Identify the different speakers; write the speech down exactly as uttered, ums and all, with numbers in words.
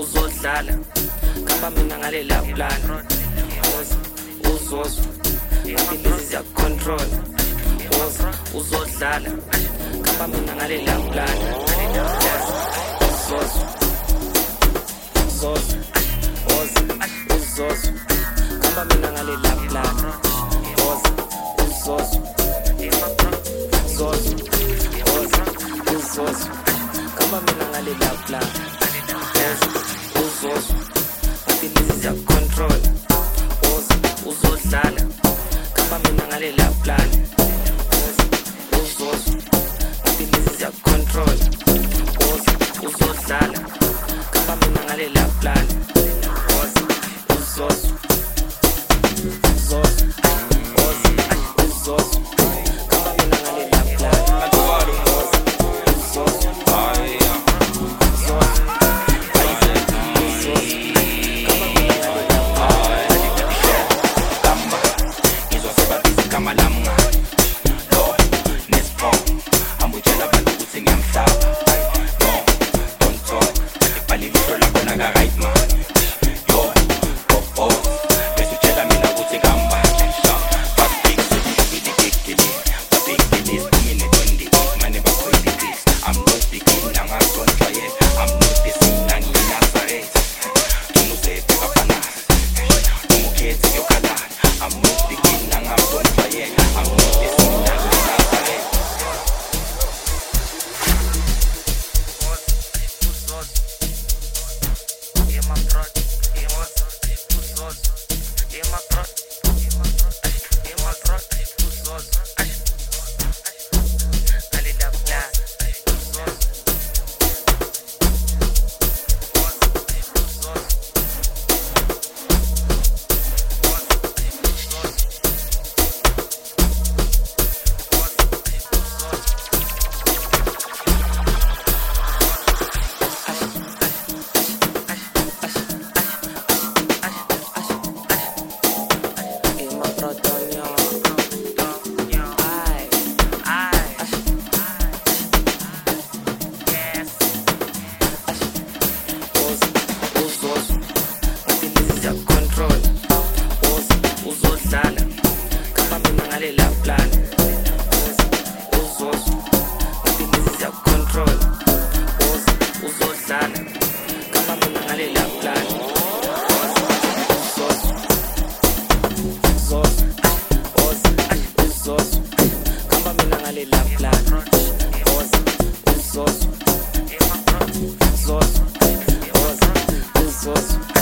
Speaker 1: uzodlala kamba mina ngale la plan woza uzozo ngapilisi ya control woza uzodlala kamba mina ngale la plan uzozo zozo woza uzozo kamba mina ngale la plan woza uzozo zozo woza uzozo kamba mina ngale la plan uzozo ngapilisi ya control woza uzodlala kamba mina ngale la plan uzozo ngapilisi ya control woza uzodlala kamba mina ngale la plan woza uzozo zozo woza uzozo kamba mina ngale la plan woza uzozo Zozo, woza, uzozo